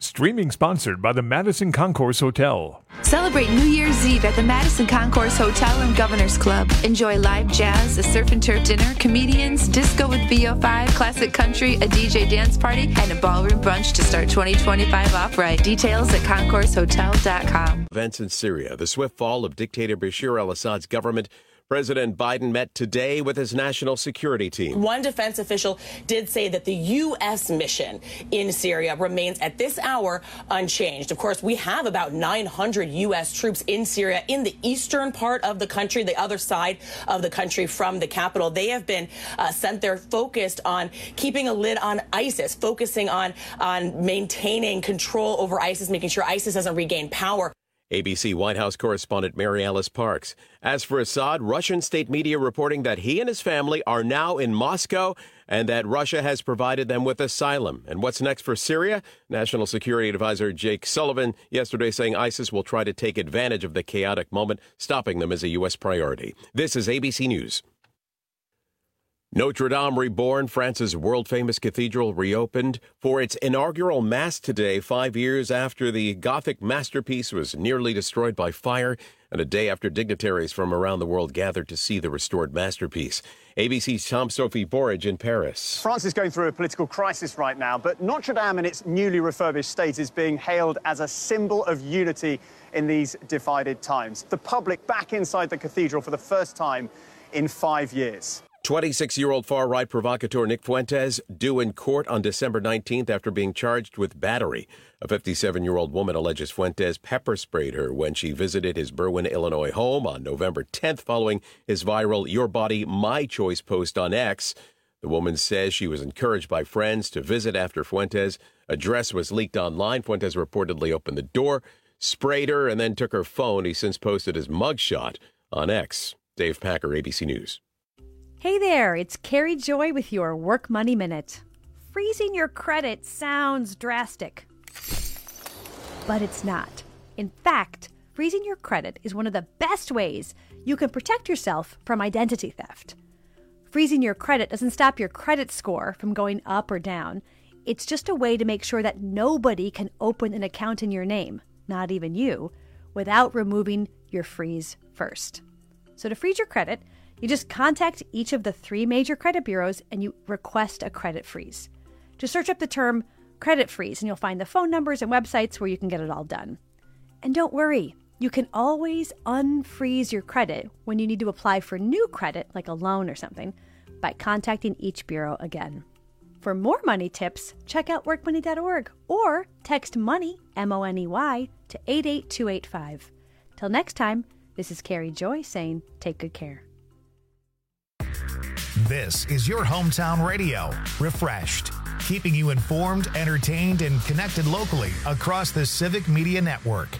Streaming sponsored by the Madison Concourse Hotel. Celebrate New Year's Eve at the Madison Concourse Hotel and Governor's Club. Enjoy live jazz, a surf and turf dinner, comedians, disco with VO5, classic country, a DJ dance party, and a ballroom brunch to start 2025 off right. Details at concoursehotel.com. Events in Syria, the swift fall of dictator Bashar al-Assad's government. President Biden met today with his national security team. One defense official did say that the U.S. mission in Syria remains at this hour unchanged. Of course, we have about 900 U.S. troops in Syria in the eastern part of the country, the other side of the country from the capital. They have been sent there focused on keeping a lid on ISIS, focusing on maintaining control over ISIS, making sure ISIS doesn't regain power. ABC White House correspondent Mary Alice Parks. As for Assad, Russian state media reporting that he and his family are now in Moscow and that Russia has provided them with asylum. And what's next for Syria? National Security Advisor Jake Sullivan yesterday saying ISIS will try to take advantage of the chaotic moment. Stopping them is a U.S. priority. This is ABC News. Notre Dame Reborn, France's world-famous cathedral, reopened for its inaugural Mass today, 5 years after the Gothic masterpiece was nearly destroyed by fire, and a day after dignitaries from around the world gathered to see the restored masterpiece. ABC's Tom-Sophie Borage in Paris. France is going through a political crisis right now, but Notre Dame in its newly refurbished state is being hailed as a symbol of unity in these divided times. The public back inside the cathedral for the first time in 5 years. 26-year-old far-right provocateur Nick Fuentes due in court on December 19th after being charged with battery. A 57-year-old woman alleges Fuentes pepper-sprayed her when she visited his Berwyn, Illinois home on November 10th following his viral Your Body, My Choice post on X. The woman says she was encouraged by friends to visit after Fuentes' address was leaked online. Fuentes reportedly opened the door, sprayed her, and then took her phone. He since posted his mugshot on X. Dave Packer, ABC News. Hey there, it's Carrie Joy with your Work Money Minute. Freezing your credit sounds drastic, but it's not. In fact, freezing your credit is one of the best ways you can protect yourself from identity theft. Freezing your credit doesn't stop your credit score from going up or down. It's just a way to make sure that nobody can open an account in your name, not even you, without removing your freeze first. So to freeze your credit, you just contact each of the 3 major credit bureaus and you request a credit freeze. Just search up the term credit freeze and you'll find the phone numbers and websites where you can get it all done. And don't worry, you can always unfreeze your credit when you need to apply for new credit, like a loan or something, by contacting each bureau again. For more money tips, check out workmoney.org or text MONEY, M-O-N-E-Y, to 88285. Till next time, this is Carrie Joy saying take good care. This is your hometown radio, Refreshed, keeping you informed, entertained, and connected locally across the Civic Media Network.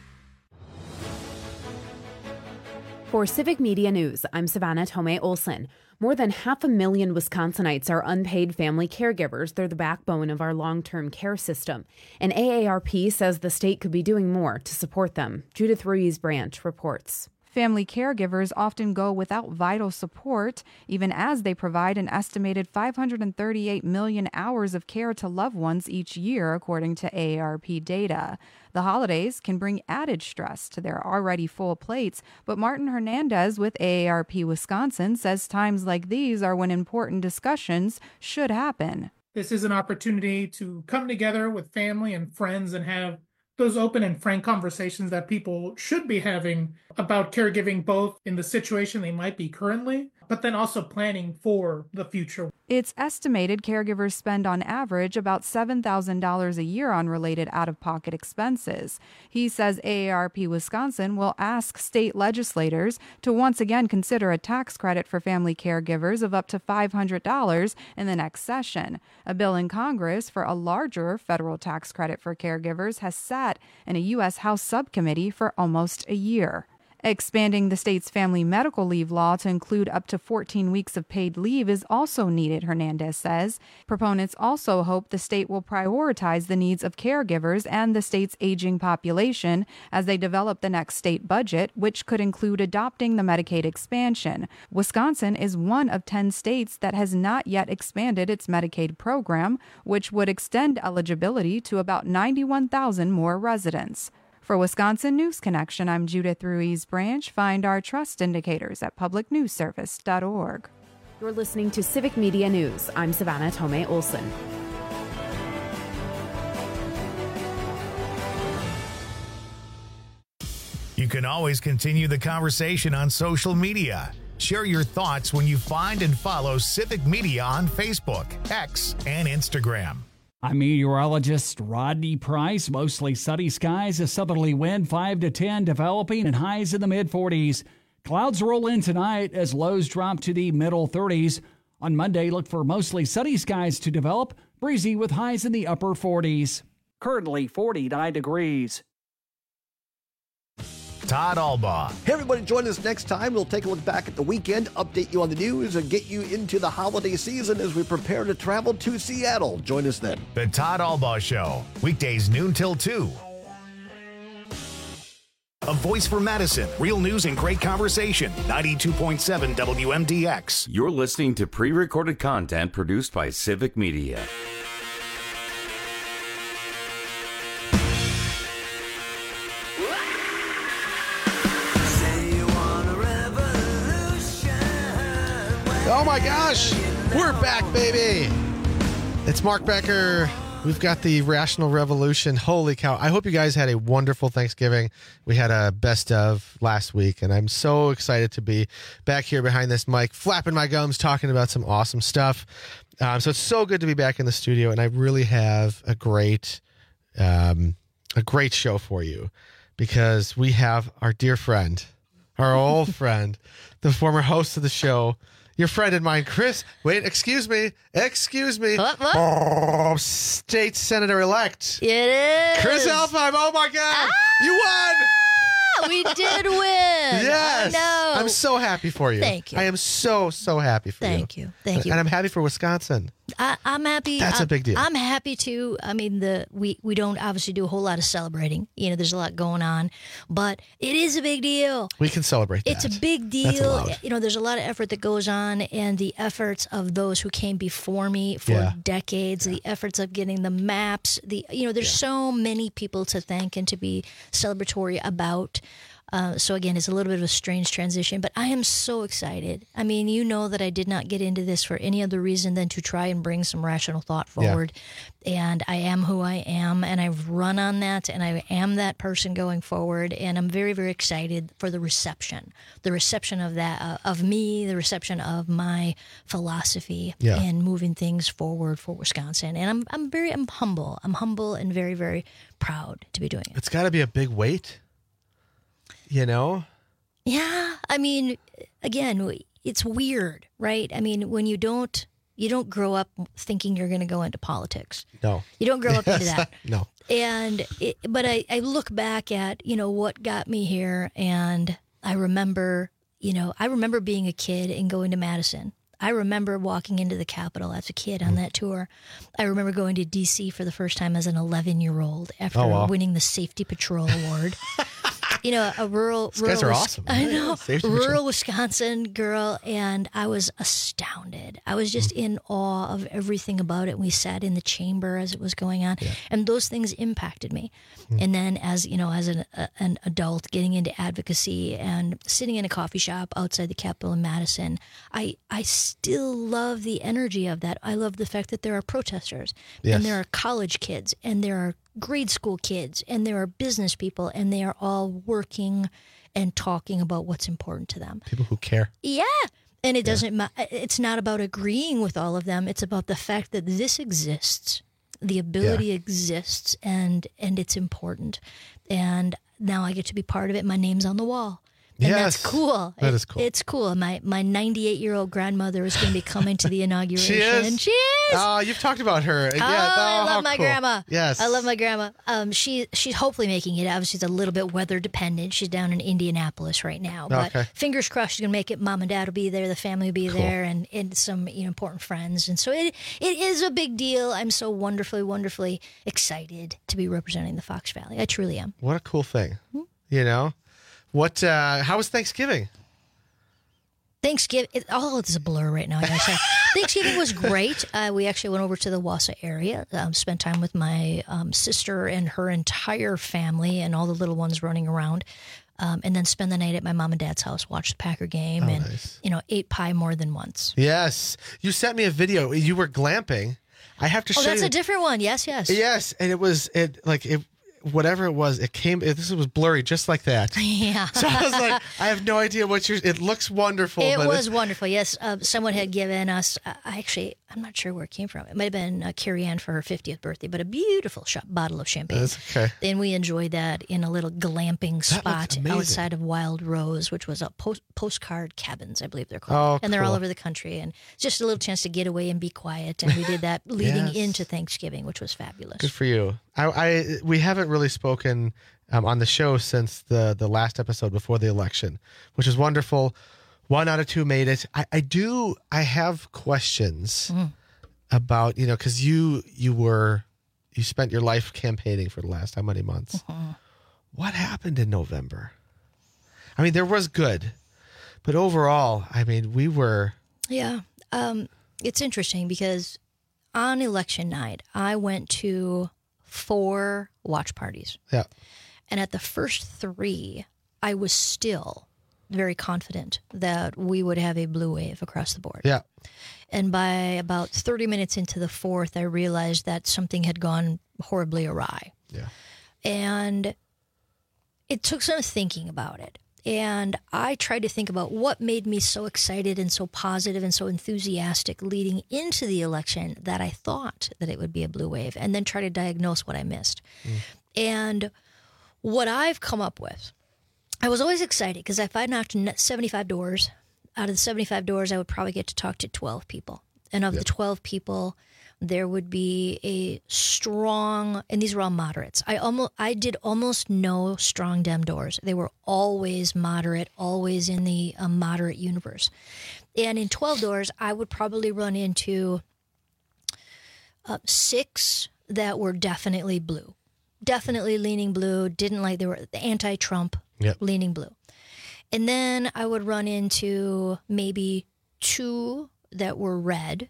For Civic Media News, I'm Savannah Tomei Olson. More than 500,000 Wisconsinites are unpaid family caregivers. They're the backbone of our long-term care system. And AARP says the state could be doing more to support them. Judith Ruiz-Branch reports. Family caregivers often go without vital support, even as they provide an estimated 538 million hours of care to loved ones each year, according to AARP data. The holidays can bring added stress to their already full plates, but Martin Hernandez with AARP Wisconsin says times like these are when important discussions should happen. This is an opportunity to come together with family and friends and have those open and frank conversations that people should be having about caregiving, both in the situation they might be currently, but then also planning for the future. It's estimated caregivers spend on average about $7,000 a year on related out-of-pocket expenses. He says AARP Wisconsin will ask state legislators to once again consider a tax credit for family caregivers of up to $500 in the next session. A bill in Congress for a larger federal tax credit for caregivers has sat in a U.S. House subcommittee for almost a year. Expanding the state's family medical leave law to include up to 14 weeks of paid leave is also needed, Hernandez says. Proponents also hope the state will prioritize the needs of caregivers and the state's aging population as they develop the next state budget, which could include adopting the Medicaid expansion. Wisconsin is one of 10 states that has not yet expanded its Medicaid program, which would extend eligibility to about 91,000 more residents. For Wisconsin News Connection, I'm Judith Ruiz Branch. Find our trust indicators at publicnewsservice.org. You're listening to Civic Media News. I'm Savannah Tomei Olson. You can always continue the conversation on social media. Share your thoughts when you find and follow Civic Media on Facebook, X, and Instagram. I'm meteorologist Rodney Price. Mostly sunny skies, a southerly wind 5 to 10 developing and highs in the mid-40s. Clouds roll in tonight as lows drop to the middle 30s. On Monday, look for mostly sunny skies to develop, breezy with highs in the upper 40s. Currently 49 degrees. Todd Albaugh. Hey, everybody, join us next time. We'll take a look back at the weekend, update you on the news, and get you into the holiday season as we prepare to travel to Seattle. Join us then. The Todd Albaugh Show, weekdays noon till 2. A voice for Madison, real news and great conversation. 92.7 WMDX. You're listening to pre-recorded content produced by Civic Media. Oh my gosh, we're back, baby. It's Mark Becker. We've got the Rational Revolution. Holy cow. I hope you guys had a wonderful Thanksgiving. We had a best of last week, and I'm so excited to be back here behind this mic, flapping my gums, talking about some awesome stuff. So it's so good to be back in the studio, and I really have a great show for you because we have our dear friend, our old friend, the former host of the show, your friend and mine, Chris. Wait, excuse me. What? Oh, state senator-elect. It is. Chris Alfheim. Oh, my God. You won. We did win. Yes. I know. I'm so happy for you. Thank you. I am so happy for you. Thank you. Thank you. And I'm happy for Wisconsin. I'm happy. That's a big deal. I'm happy too. I mean, we don't obviously do a whole lot of celebrating. There's a lot going on, but it is a big deal. We can celebrate that. It's a big deal. There's a lot of effort that goes on, and the efforts of those who came before me for decades, the efforts of getting the maps, there's so many people to thank and to be celebratory about. So again, it's a little bit of a strange transition, but I am so excited. I mean, you know that I did not get into this for any other reason than to try and bring some rational thought forward. And I am who I am, and I've run on that, and I am that person going forward. And I'm very, very excited for the reception of that, of me, the reception of my philosophy in moving things forward for Wisconsin. And I'm humble. I'm humble and very, very proud to be doing it. It's got to be a big weight. Yeah. I mean, again, it's weird, right? I mean, when you don't grow up thinking you're going to go into politics. No. You don't grow up into that. No. But I look back at, what got me here, and I remember being a kid and going to Madison. I remember walking into the Capitol as a kid on that tour. I remember going to D.C. for the first time as an 11-year-old after winning the Safety Patrol Award. A rural... These guys are awesome. I know. Rural Wisconsin girl, and I was astounded. I was just in awe of everything about it. We sat in the chamber as it was going on, and those things impacted me. And then as an adult getting into advocacy and sitting in a coffee shop outside the Capitol in Madison, I still love the energy of that. I love the fact that there are protesters, and there are college kids, and there are grade school kids, and there are business people, and they are all working and talking about what's important to them. People who care. Yeah. And it doesn't it's not about agreeing with all of them. It's about the fact that this exists. The ability exists, and it's important. And now I get to be part of it. My name's on the wall. And that's cool. That is cool. It's cool. My 98-year-old grandmother is going to be coming to the inauguration. She is? Oh, you've talked about her. I love my grandma. Yes. I love my grandma. She's hopefully making it. Obviously, she's a little bit weather dependent. She's down in Indianapolis right now. But fingers crossed she's going to make it. Mom and Dad will be there. The family will be there. And some important friends. And so it is a big deal. I'm so wonderfully excited to be representing the Fox Valley. I truly am. What a cool thing. What? How was Thanksgiving? Thanksgiving, it's a blur right now. Thanksgiving was great. We actually went over to the Wausau area, spent time with my sister and her entire family and all the little ones running around, and then spend the night at my mom and dad's house, watch the Packer game, ate pie more than once. Yes. You sent me a video. You were glamping. I have to show you. Oh, that's a different one. Yes. Yes, and whatever it was, this was blurry just like that. Yeah. So I was like, I have no idea it looks wonderful. It was wonderful, yes. Someone had given us, I'm not sure where it came from. It might have been Carrie Ann for her 50th birthday, but a beautiful bottle of champagne. That's okay. And we enjoyed that in a little glamping spot outside of Wild Rose, which was a postcard cabins, I believe they're called. And they're all over the country. And it's just a little chance to get away and be quiet. And we did that leading into Thanksgiving, which was fabulous. Good for you. We haven't really spoken on the show since the last episode before the election, which is wonderful. 1 out of 2 made it. I have questions about, because you spent your life campaigning for the last how many months? What happened in November? I mean, there was good, but overall, I mean, we were. Yeah. It's interesting because on election night, I went to 4 watch parties. Yeah. And at the first 3, I was still very confident that we would have a blue wave across the board. Yeah. And by about 30 minutes into the 4th, I realized that something had gone horribly awry. Yeah. And it took some thinking about it. And I tried to think about what made me so excited and so positive and so enthusiastic leading into the election that I thought that it would be a blue wave, and then try to diagnose what I missed. And what I've come up with, I was always excited because if I knocked 75 doors, out of the 75 doors, I would probably get to talk to 12 people. And of the 12 people, there would be a strong, and these were all moderates. I did almost no strong Dem doors. They were always moderate, always in the moderate universe. And in 12 doors, I would probably run into 6 that were definitely blue. Definitely leaning blue, they were anti-Trump, leaning blue. And then I would run into maybe 2 that were red.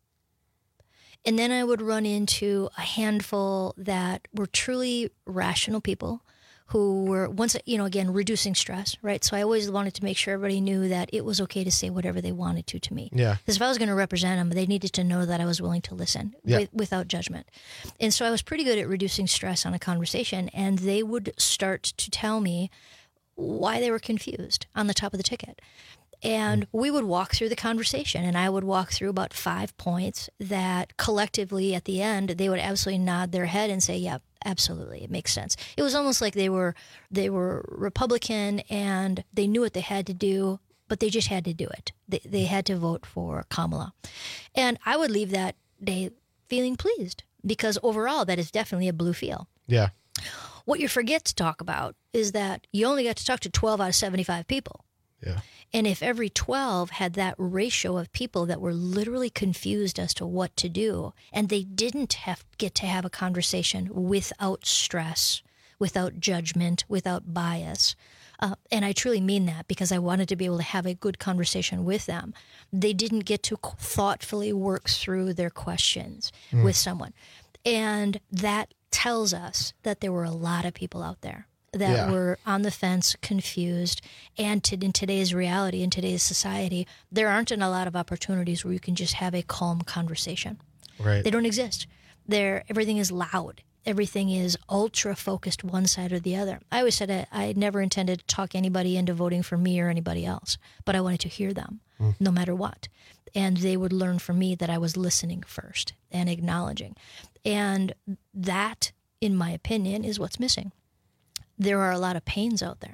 And then I would run into a handful that were truly rational people who were, again, reducing stress, right? So I always wanted to make sure everybody knew that it was okay to say whatever they wanted to me. Yeah. Because if I was going to represent them, they needed to know that I was willing to listen without judgment. And so I was pretty good at reducing stress on a conversation, and they would start to tell me why they were confused on the top of the ticket. And we would walk through the conversation, and I would walk through about 5 points that collectively at the end, they would absolutely nod their head and say, yeah, absolutely, it makes sense. It was almost like they were Republican and they knew what they had to do, but they just had to do it. They had to vote for Kamala. And I would leave that day feeling pleased because overall that is definitely a blue feel. Yeah. What you forget to talk about is that you only got to talk to 12 out of 75 people. Yeah. And if every 12 had that ratio of people that were literally confused as to what to do, and they didn't get to have a conversation without stress, without judgment, without bias, and I truly mean that because I wanted to be able to have a good conversation with them, they didn't get to thoughtfully work through their questions with someone. And that tells us that there were a lot of people out there that were on the fence, confused, and in today's reality, in today's society, there aren't a lot of opportunities where you can just have a calm conversation. Right. They don't exist. Everything is loud. Everything is ultra-focused one side or the other. I always said I never intended to talk anybody into voting for me or anybody else, but I wanted to hear them, no matter what. And they would learn from me that I was listening first and acknowledging. And that, in my opinion, is what's missing. There are a lot of pains out there.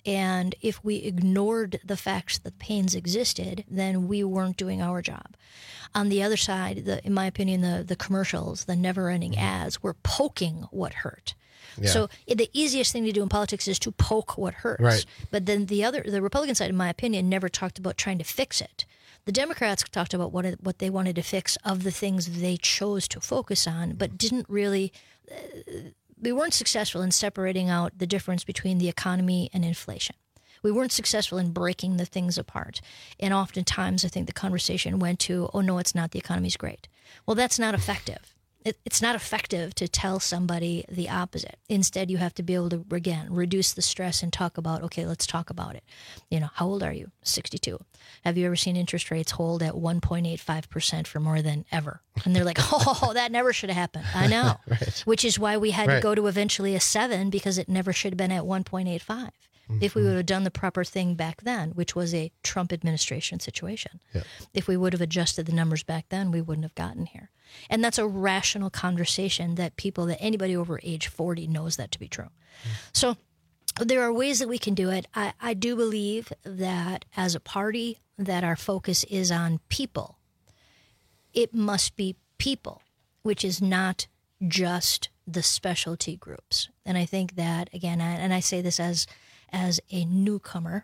And if we ignored the fact that pains existed, then we weren't doing our job. On the other side, in my opinion, the commercials, the never-ending ads, were poking what hurt. Yeah. So the easiest thing to do in politics is to poke what hurts. Right. But then the Republican side, in my opinion, never talked about trying to fix it. The Democrats talked about what they wanted to fix of the things they chose to focus on, but didn't really. We weren't successful in separating out the difference between the economy and inflation. We weren't successful in breaking the things apart. And oftentimes, I think the conversation went to, oh, no, it's not. The economy's great. Well, that's not effective. It's not effective to tell somebody the opposite. Instead, you have to be able to, again, reduce the stress and talk about, okay, let's talk about it. You know, how old are you? 62. Have you ever seen interest rates hold at 1.85% for more than ever? And they're like, oh, that never should have happened. I know. Right. Which is why we had to go to eventually a 7, because it never should have been at 1.85. If we would have done the proper thing back then, which was a Trump administration situation. Yeah. If we would have adjusted the numbers back then, we wouldn't have gotten here. And that's a rational conversation that anybody over age 40 knows that to be true. So there are ways that we can do it. I do believe that as a party, that our focus is on people. It must be people, which is not just the specialty groups. And I think that, again, and I say this as a newcomer,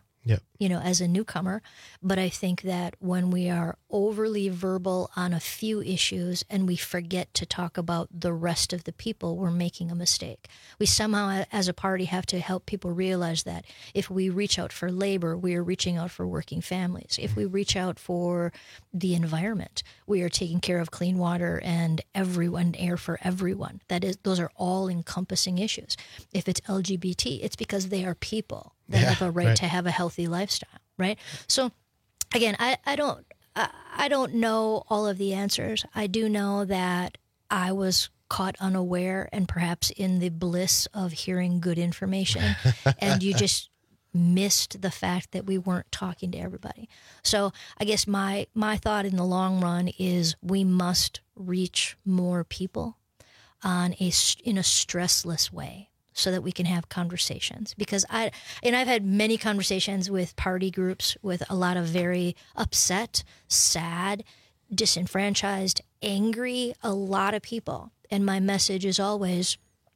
but I think that when we are overly verbal on a few issues and we forget to talk about the rest of the people, we're making a mistake. We somehow, as a party, have to help people realize that if we reach out for labor, we are reaching out for working families. If we reach out for the environment, we are taking care of clean water and air for everyone. Those are all encompassing issues. If it's LGBT, it's because they are people that have a right to have a healthy lifestyle, right? So, again, I don't know all of the answers. I do know that I was caught unaware and perhaps in the bliss of hearing good information, and you just missed the fact that we weren't talking to everybody. So I guess my thought in the long run is we must reach more people in a stressless way, so that we can have conversations. Because I've had many conversations with party groups with a lot of very upset, sad, disenfranchised, angry, a lot of people. And my message is always,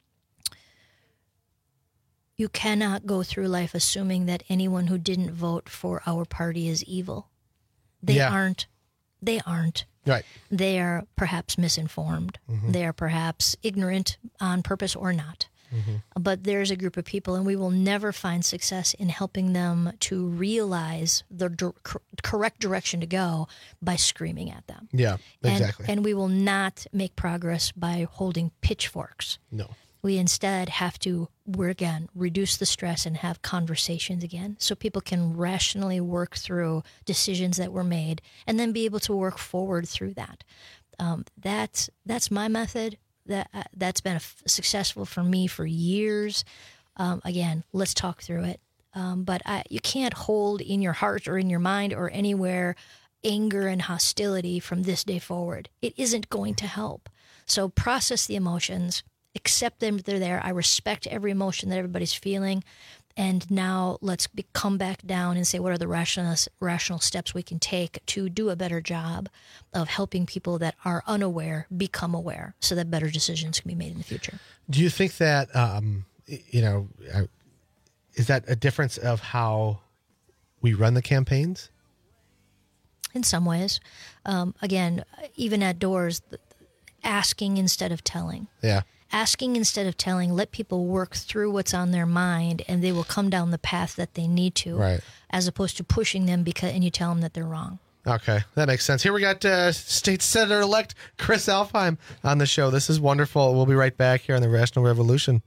you cannot go through life assuming that anyone who didn't vote for our party is evil. They aren't. Right. They are perhaps misinformed. Mm-hmm. They are perhaps ignorant on purpose or not. Mm-hmm. But there's a group of people, and we will never find success in helping them to realize the correct direction to go by screaming at them. Yeah, exactly. And we will not make progress by holding pitchforks. No. We instead have to, reduce the stress and have conversations again, so people can rationally work through decisions that were made and then be able to work forward through that. That's my method. That's been successful for me for years. Again, let's talk through it. But you can't hold in your heart or in your mind or anywhere anger and hostility from this day forward. It isn't going to help. So process the emotions, accept them, they're there. I respect every emotion that everybody's feeling. And now let's come back down and say, what are the rational steps we can take to do a better job of helping people that are unaware become aware, so that better decisions can be made in the future. Do you think that, is that a difference of how we run the campaigns? In some ways. Again, even at doors, asking instead of telling. Yeah. Asking instead of telling, let people work through what's on their mind, and they will come down the path that they need to, right, as opposed to pushing them and you tell them that they're wrong. Okay, that makes sense. Here we got State Senator-elect Chris Alfheim on the show. This is wonderful. We'll be right back here on the Rational Revolution.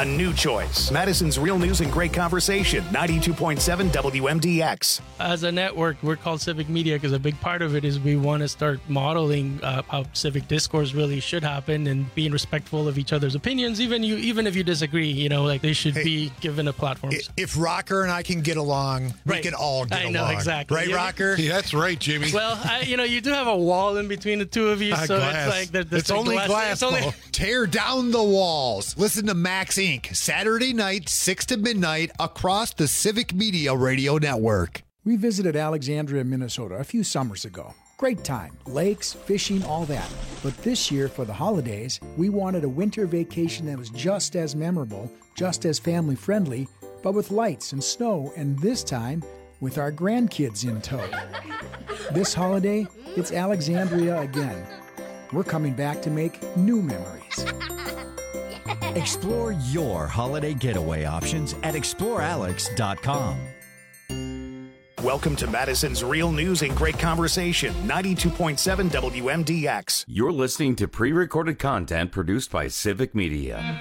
a new choice. Madison's Real News and Great Conversation, 92.7 WMDX. As a network, we're called Civic Media because a big part of it is we want to start modeling how civic discourse really should happen and being respectful of each other's opinions, even if you disagree. They should be given a platform. If Rocker and I can get along, we can all get along. I know, exactly. Right, Rocker? Yeah, that's right, Jimmy. Well, you do have a wall in between the two of you, so glass. it's like it's only glass. Tear down the walls. Listen to Max Inc. Saturday night, 6 to midnight, across the Civic Media Radio Network. We visited Alexandria, Minnesota a few summers ago. Great time. Lakes, fishing, all that. But this year, for the holidays, we wanted a winter vacation that was just as memorable, just as family-friendly, but with lights and snow, and this time, with our grandkids in tow. This holiday, it's Alexandria again. We're coming back to make new memories. Explore your holiday getaway options at explorealex.com. Welcome to Madison's Real News and Great Conversation, 92.7 WMDX. You're listening to pre-recorded content produced by Civic Media.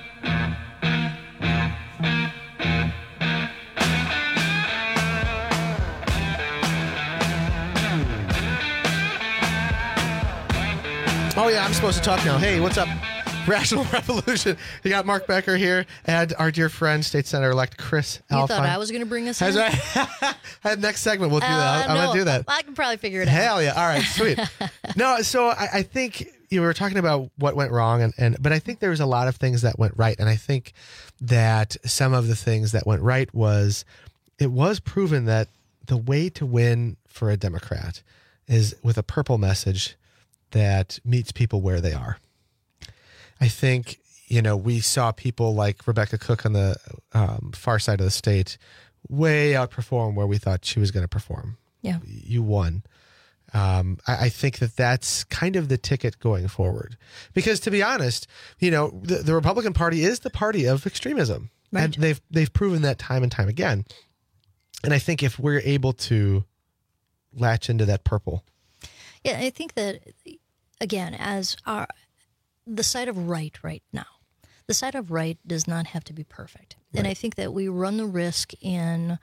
Oh, yeah, I'm supposed to talk now. Hey, what's up? Rational Revolution. You got Mark Becker here and our dear friend, State Senator-elect Chris Alfine. You thought I was going to bring us in? Next segment, we'll do that. I'm going to do that. I can probably figure it out. Hell yeah. All right, sweet. No, so I think you were talking about what went wrong, but I think there was a lot of things that went right. And I think that some of the things that went right it was proven that the way to win for a Democrat is with a purple message that meets people where they are. I think, we saw people like Rebecca Cook on the far side of the state way outperform where we thought she was going to perform. Yeah. You won. I think that's kind of the ticket going forward. Because to be honest, the Republican Party is the party of extremism. Right. And they've proven that time and time again. And I think if we're able to latch into that purple. Yeah, I think that, again, as the side of right now, the side of right does not have to be perfect. Right. And I think that we run the risk in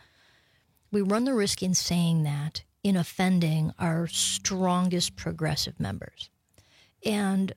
saying that, in offending our strongest progressive members. And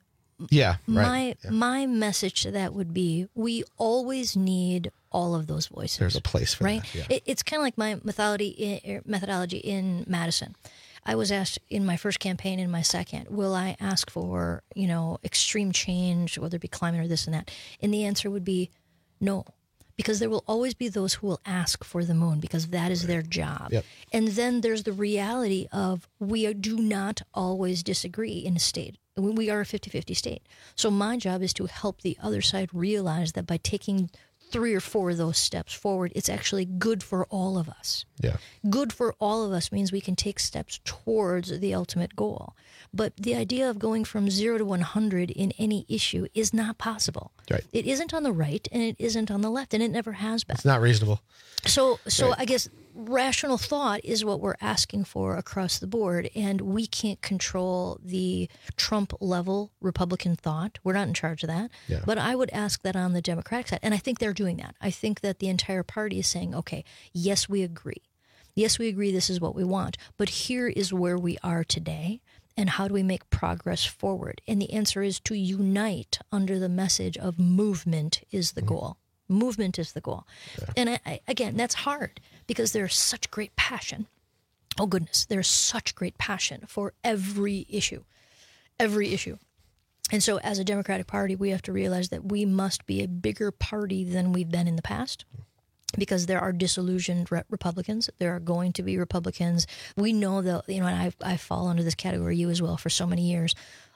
my message to that would be, we always need all of those voices. There's a place for that. Yeah. It's kind of like my methodology in Madison. I was asked in my first campaign, in my second, will I ask for, extreme change, whether it be climate or this and that? And the answer would be no, because there will always be those who will ask for the moon because that is their job. Yep. And then there's the reality of we do not always disagree in a state. We are a 50-50 state. So my job is to help the other side realize that by taking 3 or 4 of those steps forward, it's actually good for all of us. Yeah. Good for all of us means we can take steps towards the ultimate goal. But the idea of going from 0 to 100 in any issue is not possible. Right. It isn't on the right and it isn't on the left, and it never has been. It's not reasonable. So right. I guess rational thought is what we're asking for across the board, and we can't control the Trump-level Republican thought. We're not in charge of that. Yeah. But I would ask that on the Democratic side, and I think they're doing that. I think that the entire party is saying, okay, yes, we agree. Yes, we agree this is what we want, but here is where we are today, and how do we make progress forward? And the answer is to unite under the message of movement is the goal. Movement is the goal. Yeah. And again, that's hard because there's such great passion. Oh, goodness, there's such great passion for every issue. Every issue. And so as a Democratic Party, we have to realize that we must be a bigger party than we've been in the past. Because there are disillusioned Republicans. There are going to be Republicans. We know that, and I fall under this category, you as well, for so many years,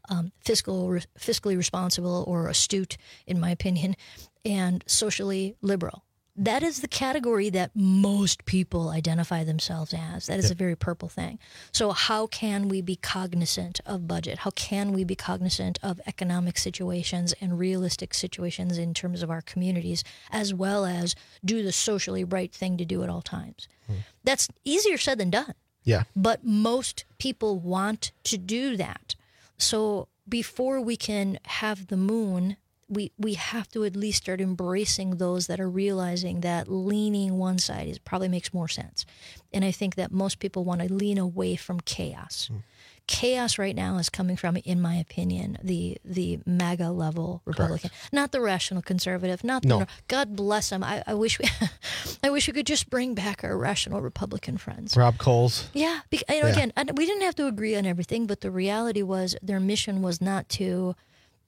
fiscally responsible or astute, in my opinion, and socially liberal. That is the category that most people identify themselves as. That is a very purple thing. So how can we be cognizant of budget? How can we be cognizant of economic situations and realistic situations in terms of our communities, as well as do the socially right thing to do at all times? That's easier said than done. Yeah. But most people want to do that. So before we can have the moon we have to at least start embracing those that are realizing that leaning one side probably makes more sense. And I think that most people want to lean away from chaos. Chaos right now is coming from, in my opinion, the MAGA level Republican, not the rational conservative, not the, God bless them. I wish we could just bring back our rational Republican friends. Rob Coles. Yeah, again, we didn't have to agree on everything, but the reality was their mission was not to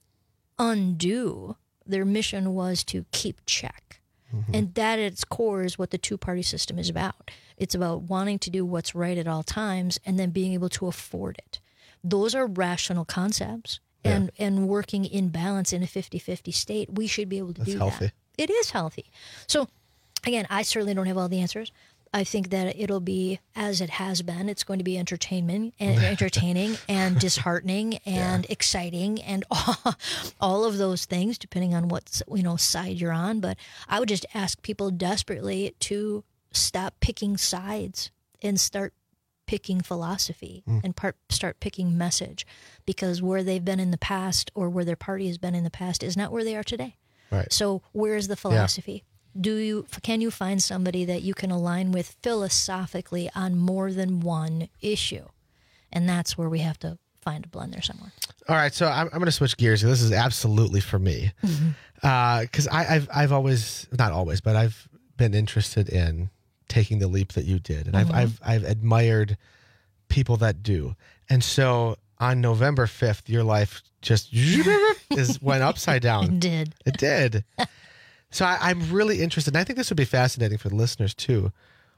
undo. Their mission was to keep check. And that at its core is what the two-party system is about. It's about wanting to do what's right at all times and then being able to afford it. Those are rational concepts. And working in balance in a 50-50 state, we should be able to do that. It is healthy. So, again, I certainly don't have all the answers. I think that it'll be, as it has been, it's going to be entertaining and disheartening and exciting and all of those things, depending on what side you're on. But I would just ask people desperately to stop picking sides and start picking philosophy and start picking message, because where they've been in the past or where their party has been in the past is not where they are today. Right. So where's the philosophy? Can you find somebody that you can align with philosophically on more than one issue? And that's where we have to find a blend there somewhere. All right, so I'm going to switch gears. This is absolutely for me, because I've always, not always, but I've been interested in taking the leap that you did, and I've admired people that do. And so on November 5th, your life just went upside down. It did. So I'm really interested, and I think this would be fascinating for the listeners too.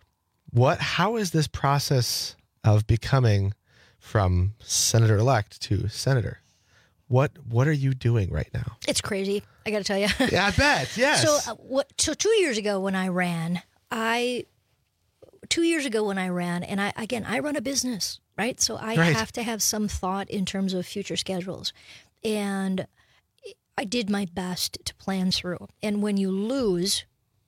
How is this process of becoming from senator-elect to senator? What are you doing right now? It's crazy, I got to tell you. Yeah, I bet. Yes. So 2 years ago when I ran, and I run a business, right? So I have to have some thought in terms of future schedules, and I did my best to plan through. And when you lose,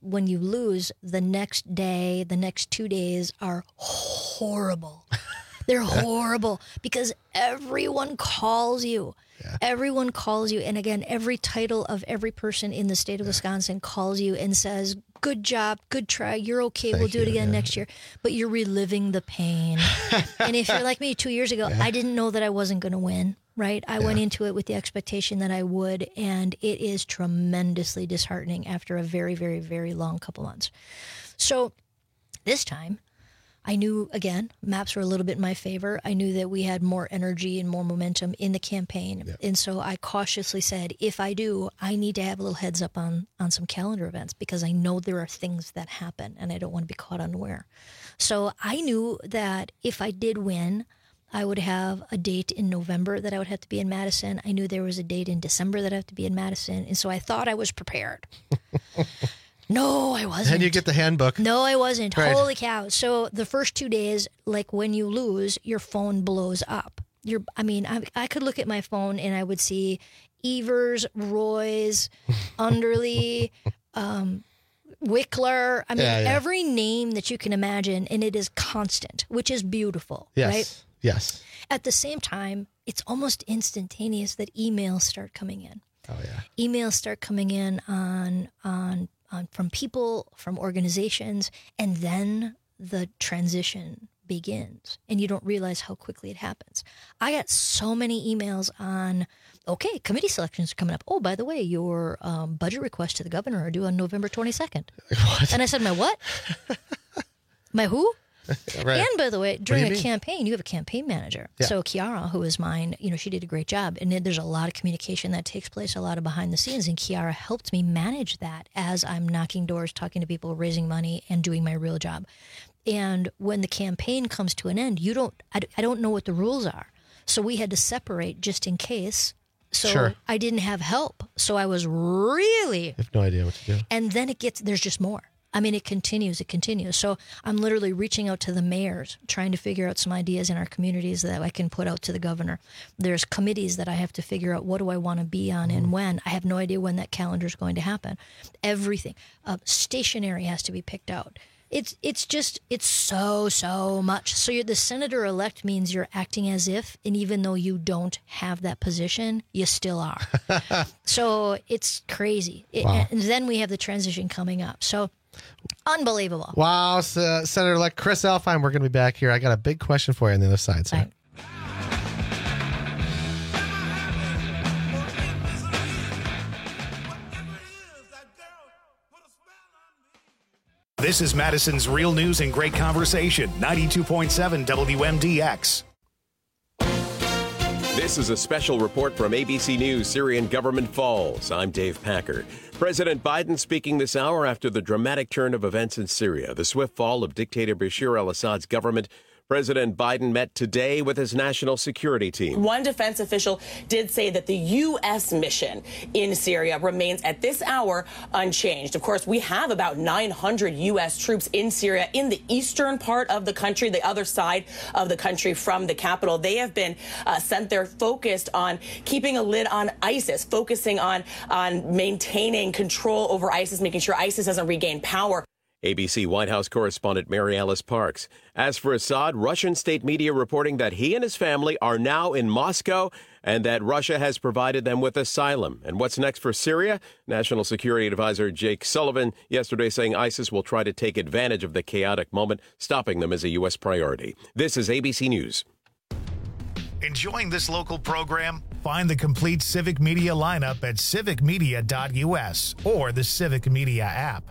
the next day, the next 2 days are horrible. They're horrible because everyone calls you. Yeah. Everyone calls you. And again, every title of every person in the state of Wisconsin calls you and says, good job, good try, you're okay, we'll do it again next year. But you're reliving the pain. And if you're like me 2 years ago, I didn't know that I wasn't going to win. Right? I went into it with the expectation that I would, and it is tremendously disheartening after a very, very, very long couple months. So this time, I knew, again, maps were a little bit in my favor. I knew that we had more energy and more momentum in the campaign. Yep. And so I cautiously said, if I do, I need to have a little heads up on some calendar events, because I know there are things that happen, and I don't want to be caught unaware. So I knew that if I did win, I would have a date in November that I would have to be in Madison. I knew there was a date in December that I have to be in Madison. And so I thought I was prepared. No, I wasn't. And you get the handbook. No, I wasn't. Right. Holy cow. So the first 2 days, like when you lose, your phone blows up. I could look at my phone and I would see Evers, Roy's, Underly, Wickler. Every name that you can imagine. And it is constant, which is beautiful. Yes. Right? Yes. At the same time, it's almost instantaneous that emails start coming in. Oh yeah. Emails start coming in on from people, from organizations, and then the transition begins, and you don't realize how quickly it happens. I got so many emails on, okay, committee selections are coming up. Oh, by the way, your budget requests to the governor are due on November 22nd. What? And I said, my what? My who? Right. And by the way, during a campaign, you have a campaign manager. Yeah. So Kiara, who is mine, she did a great job. And there's a lot of communication that takes place, a lot of behind the scenes. And Kiara helped me manage that as I'm knocking doors, talking to people, raising money, and doing my real job. And when the campaign comes to an end, I don't know what the rules are. So we had to separate just in case. So I didn't have help. So I was really... I have no idea what to do. And then there's just more. It continues. So I'm literally reaching out to the mayors, trying to figure out some ideas in our communities that I can put out to the governor. There's committees that I have to figure out what do I want to be on and when. I have no idea when that calendar is going to happen. Everything. Stationery has to be picked out. It's so much. So you're the senator-elect means you're acting as if, and even though you don't have that position, you still are. So it's crazy. Wow. And then we have the transition coming up. So unbelievable. Wow, Senator-elect Chris Alfine, we're going to be back here. I got a big question for you on the other side. So. This is Madison's Real News and Great Conversation, 92.7 WMDX. This is a special report from ABC News, Syrian government falls. I'm Dave Packer. President Biden speaking this hour after the dramatic turn of events in Syria, the swift fall of dictator Bashar al-Assad's government. President Biden met today with his national security team. One defense official did say that the U.S. mission in Syria remains at this hour unchanged. Of course, we have about 900 U.S. troops in Syria in the eastern part of the country, the other side of the country from the capital. They have been sent there focused on keeping a lid on ISIS, focusing on maintaining control over ISIS, making sure ISIS doesn't regain power. ABC White House correspondent Mary Alice Parks. As for Assad, Russian state media reporting that he and his family are now in Moscow and that Russia has provided them with asylum. And what's next for Syria? National Security Advisor Jake Sullivan yesterday saying ISIS will try to take advantage of the chaotic moment, stopping them as a U.S. priority. This is ABC News. Enjoying this local program? Find the complete Civic Media lineup at civicmedia.us or the Civic Media app.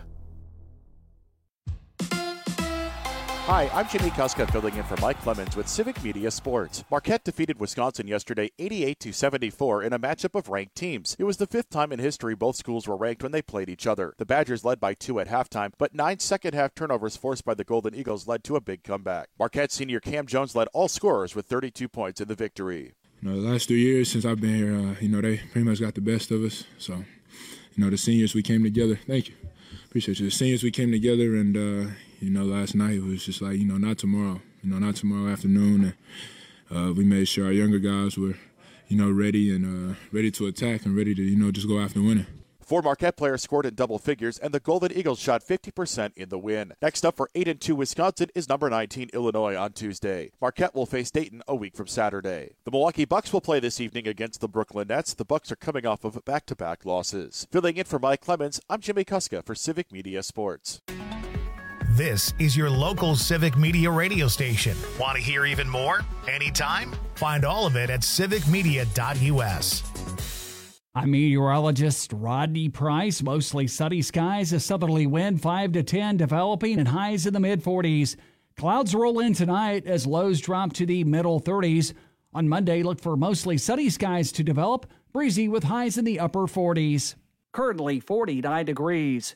Hi, I'm Jimmy Kuska filling in for Mike Clemens with Civic Media Sports. Marquette defeated Wisconsin yesterday 88-74 in a matchup of ranked teams. It was the fifth time in history both schools were ranked when they played each other. The Badgers led by 2 at halftime, but 9 second-half turnovers forced by the Golden Eagles led to a big comeback. Marquette senior Cam Jones led all scorers with 32 points in the victory. The last 3 years since I've been here, they pretty much got the best of us. So, the seniors, we came together. Thank you. Appreciate you. The seniors, we came together and, last night it was just like, not tomorrow. Not tomorrow afternoon. And we made sure our younger guys were, ready and ready to attack and ready to, just go after winning. 4 Marquette players scored in double figures, and the Golden Eagles shot 50% in the win. Next up for 8-2 Wisconsin is number 19 Illinois on Tuesday. Marquette will face Dayton a week from Saturday. The Milwaukee Bucks will play this evening against the Brooklyn Nets. The Bucks are coming off of back-to-back losses. Filling in for Mike Clemens, I'm Jimmy Kuska for Civic Media Sports. This is your local Civic Media radio station. Want to hear even more? Anytime? Find all of it at civicmedia.us. I'm meteorologist Rodney Price. Mostly sunny skies, a southerly wind 5 to 10 developing and highs in the mid-40s. Clouds roll in tonight as lows drop to the middle 30s. On Monday, look for mostly sunny skies to develop, breezy with highs in the upper 40s. Currently 49 degrees.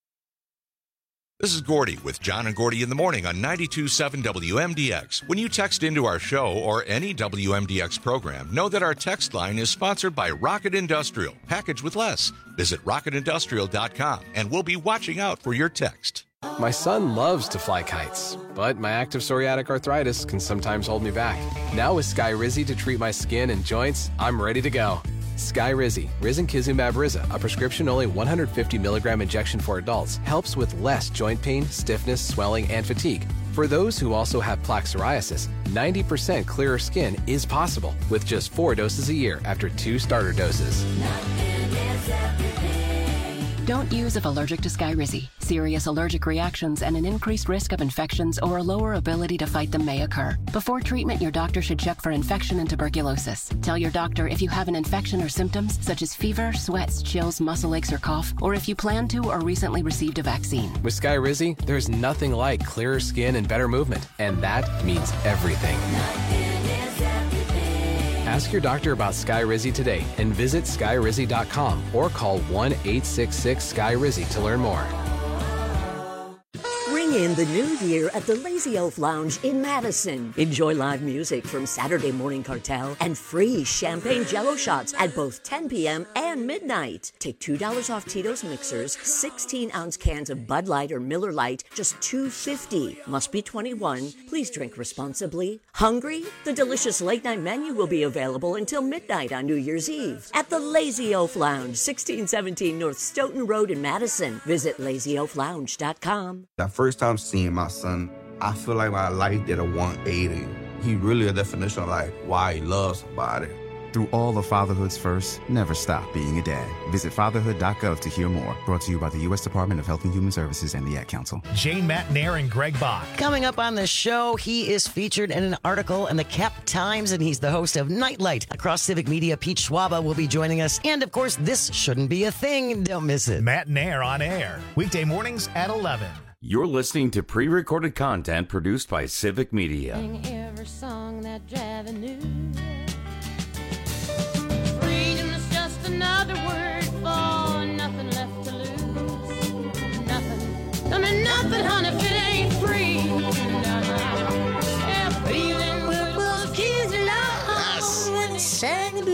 This is Gordy with John and Gordy in the morning on 92.7 WMDX. When you text into our show or any WMDX program, know that our text line is sponsored by Rocket Industrial. Package with less. Visit rocketindustrial.com and we'll be watching out for your text. My son loves to fly kites, but my active psoriatic arthritis can sometimes hold me back. Now with Skyrizi to treat my skin and joints, I'm ready to go. Skyrizi, risankizumab Riza, a prescription-only 150 milligram injection for adults, helps with less joint pain, stiffness, swelling, and fatigue. For those who also have plaque psoriasis, 90% clearer skin is possible with just 4 doses a year after 2 starter doses. Don't use if allergic to Skyrizi. Serious allergic reactions and an increased risk of infections or a lower ability to fight them may occur. Before treatment, your doctor should check for infection and tuberculosis. Tell your doctor if you have an infection or symptoms such as fever, sweats, chills, muscle aches, or cough, or if you plan to or recently received a vaccine. With Skyrizi, there's nothing like clearer skin and better movement, and that means everything. Ask your doctor about Skyrizi today and visit skyrizi.com or call 1-866-SKY-RIZI to learn more. Ring in the new year at the Lazy Oaf Lounge in Madison. Enjoy live music from Saturday Morning Cartel and free champagne Jell-O shots at both 10 p.m. and midnight. Take $2 off Tito's mixers, 16-ounce cans of Bud Light or Miller Lite, just $2.50. Must be 21. Please drink responsibly. Hungry? The delicious late-night menu will be available until midnight on New Year's Eve at the Lazy Oaf Lounge, 1617 North Stoughton Road in Madison. Visit lazyoaflounge.com. That first time time seeing my son, I feel like my life did a 180. He really a definition of like why he loves somebody. Through all of fatherhood's first, never stop being a dad. Visit fatherhood.gov to hear more. Brought to you by the U.S. Department of Health and Human Services and the Ad Council. Jane Matnair and Greg Bach. Coming up on the show, he is featured in an article in the Cap Times, and he's the host of Nightlight. Across Civic Media, Pete Schwaba will be joining us. And, of course, This Shouldn't Be a Thing. Don't miss it. Matnair on air. Weekday mornings at 11. You're listening to pre-recorded content produced by Civic Media. Sing every song that Javi knew. Freedom is just another word for nothing left to lose. Nothing. I mean nothing, honey, if it ain't free. Yeah, feeling good was kids love when it sang the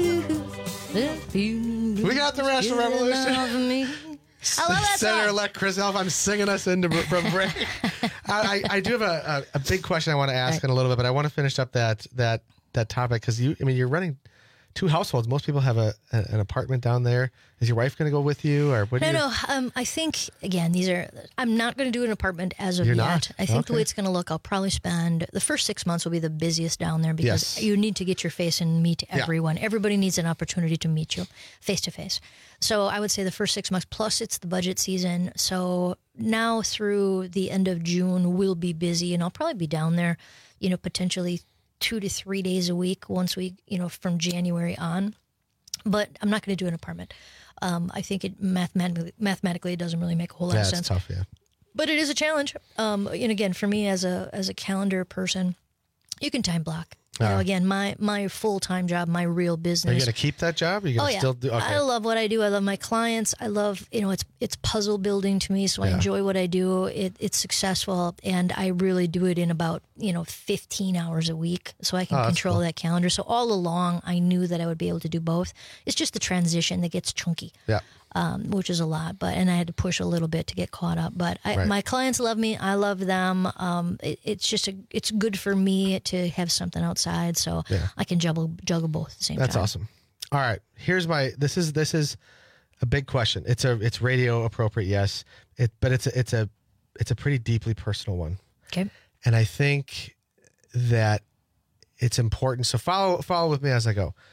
blues. We got the Rational Revolution. I love that Senator-elect Chris Elf, I'm singing us into from break. I do have a big question I want to ask in a little bit, but I want to finish up that topic because you're running 2 households. Most people have an apartment down there. Is your wife going to go with you, or what? No. I think again, I'm not going to do an apartment as of You're yet. not? I think Okay. the way it's going to look, I'll probably spend the first 6 months will be the busiest down there because you need to get your face and meet everyone. Everybody needs an opportunity to meet you face to face. So I would say the first 6 months. Plus, it's the budget season. So now through the end of June, we'll be busy, and I'll probably be down there, potentially 2 to 3 days a week once we, from January on. But I'm not going to do an apartment. I think it mathematically it doesn't really make a whole lot of sense. It's tough, yeah. But it is a challenge. And again, for me as a calendar person, you can time block. Again, my full-time job, my real business. Are you going to keep that job? Are you going to still do? Okay. I love what I do. I love my clients. I love, it's puzzle building to me. So I enjoy what I do. It's successful. And I really do it in about, 15 hours a week. So I can control that calendar. So all along, I knew that I would be able to do both. It's just the transition that gets chunky. Yeah. Which is a lot, and I had to push a little bit to get caught up. But my clients love me. I love them. It's good for me to have something outside, so I can juggle both at the same time. That's awesome. All right, here's this is a big question. It's radio appropriate, yes. But it's a pretty deeply personal one. Okay. And I think that it's important. So follow with me as I go.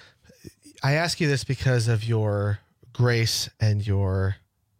I ask you this because of your grace and your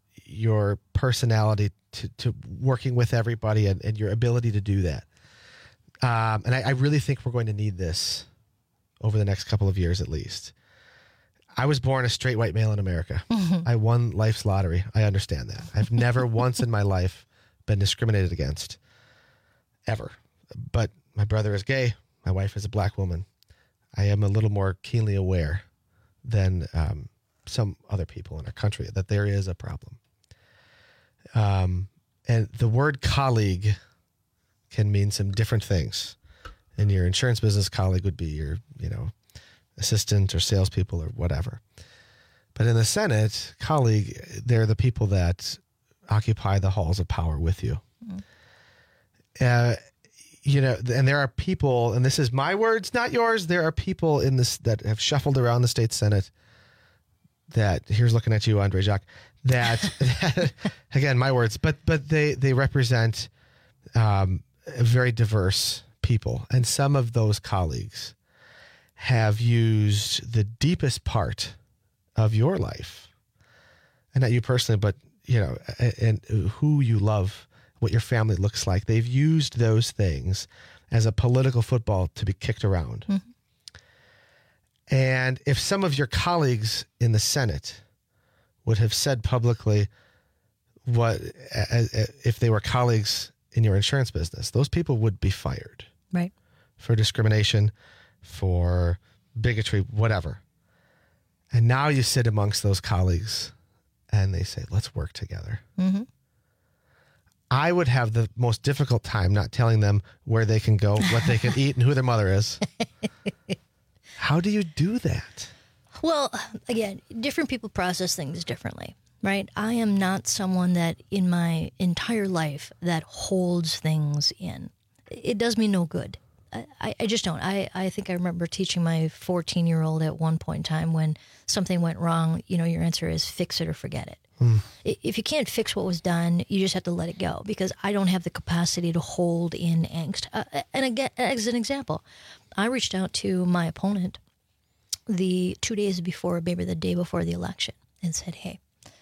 personality to working with everybody and your ability to do that. And I really think we're going to need this over the next couple of years at least. I was born a straight white male in America. I won life's lottery. I understand that. I've never once in my life been discriminated against, ever. But my brother is gay. My wife is a black woman. I am a little more keenly aware than some other people in our country that there is a problem. And the word colleague can mean some different things. In your insurance business, colleague would be your, assistant or salespeople or whatever. But in the Senate, colleague, they're the people that occupy the halls of power with you. And there are people, and this is my words, not yours. There are people in this that have shuffled around the state Senate that, here's looking at you, Andre Jacques, that again, my words, but they represent very diverse people. And some of those colleagues have used the deepest part of your life, and not you personally, but, and who you love, what your family looks like. They've used those things as a political football to be kicked around. Mm-hmm. And if some of your colleagues in the Senate would have said publicly if they were colleagues in your insurance business, those people would be fired. Right. For discrimination, for bigotry, whatever. And now you sit amongst those colleagues and they say, let's work together. Mm-hmm. I would have the most difficult time not telling them where they can go, what they can eat, and who their mother is. How do you do that? Well, again, different people process things differently, right? I am not someone that in my entire life that holds things in. It does me no good. I just don't. I think I remember teaching my 14-year-old at one point in time when something went wrong, your answer is fix it or forget it. If you can't fix what was done, you just have to let it go, because I don't have the capacity to hold in angst. And again, as an example, I reached out to my opponent the 2 days before, maybe the day before the election, and said, hey,